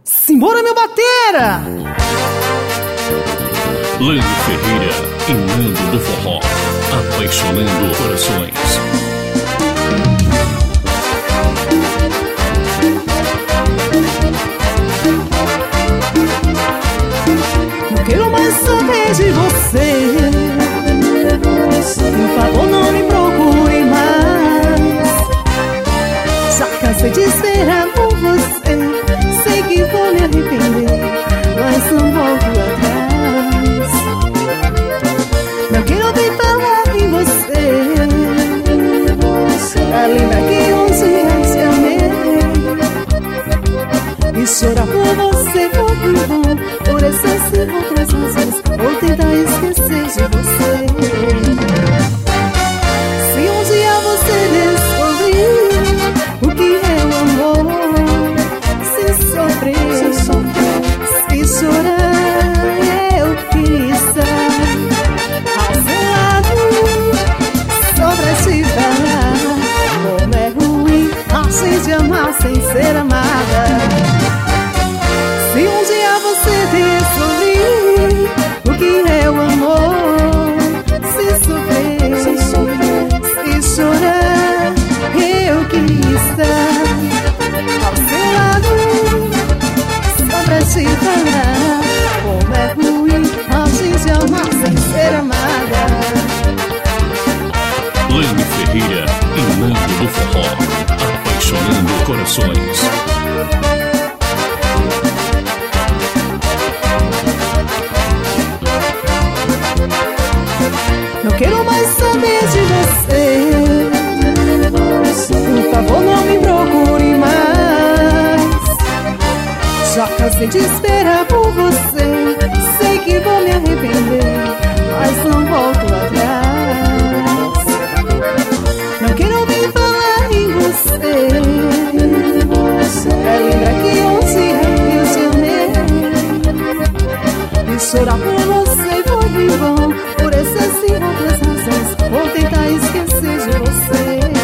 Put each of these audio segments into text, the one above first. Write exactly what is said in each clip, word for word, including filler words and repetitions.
Simbora, meu batera! Lânio Ferreira e Nando do Forró, apaixonando corações. Não quero mais saber de você. Por favor, não me procure mais. Já cansei de esperar por você. Sei que vou me arrepender, mas não volto atrás. Não quero ouvir falar em você. Pra lembrar que um dia te amei. E chorar por você foi bom. Por essas e outras razões, vou tentar esquecer de você. Se um dia você descobrir o que é o amor, se sofrer, se, sofrer, se chorar, eu quis estar ao seu lado, só pra te falar como é ruim assim de amar sem ser amada. Se um dia você descobrir o que é o amor, se sofrer, se, sofrer, se chorar, eu queria estar ao seu lado, só pra te falar como é ruim a gente amar sem ser amada. Lânio Ferreira e Nando do Forró, apaixonando corações. Não quero mais saber de você. Por favor, não me procure mais. Já cansei de esperar por você. Sei que vou me arrepender, mas não volto atrás. Não quero ouvir falar em você. Pra lembrar que um dia eu te amei. E chorar por você foi bom. Por essas e outras razões, vou tentar esquecer de você.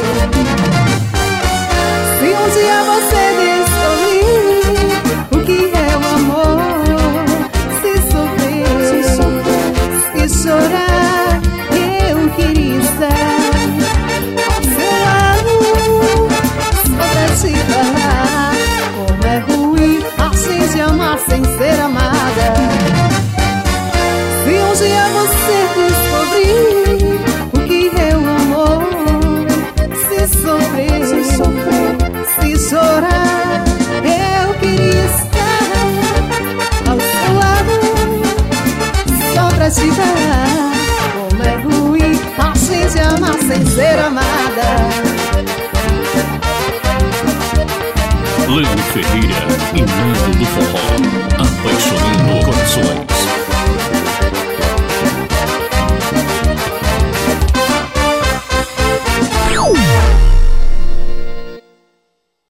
Se um dia você descobrir o que é o amor, se sofrer, se, sofrer, se chorar, eu queria estar ao seu lado, só pra te falar como é ruim assim de amar sem ser amada. Se um dia você descobrir o que é o amor, se sofrer, se, sofrer, se chorar, eu queria estar ao seu lado, só pra te falar como é ruim a gente amar sem ser amada. Lânio Ferreira e Nando do Forró, apaixonando corações.